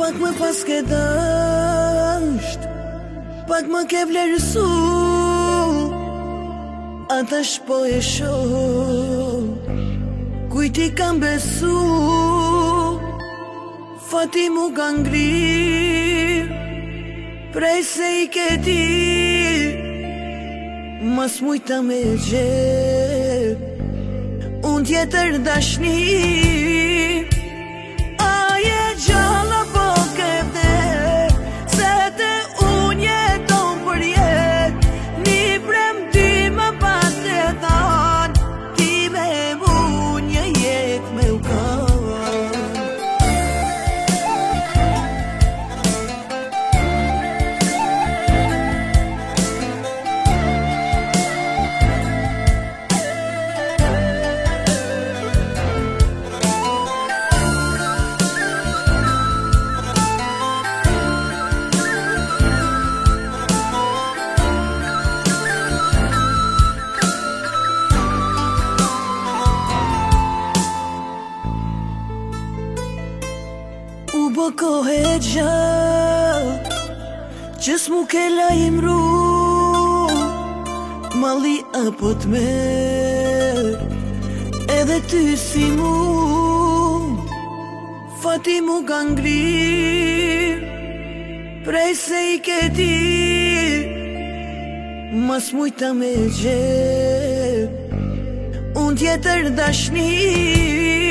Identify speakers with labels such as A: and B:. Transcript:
A: Pak më pas ke dasht, pak më ke vlerësu, ata shpo e shoh, kujt i kam besu, fati mu ka ngrir, prej se i ke ti, mas mujta me gjep, unë tjetër dashni. Aje gjalla po ke vdek, se te unë jeton për jet, një premtim më pas të than, ti me mu një jet me u kanë. U bë kohë gjallë që s'mu ke la imru, malli apo t'mer, edhe ty si mu, fati mu ka ngrir, prej se i ke ti, mas mujta me gjep, unë tjetër dashni.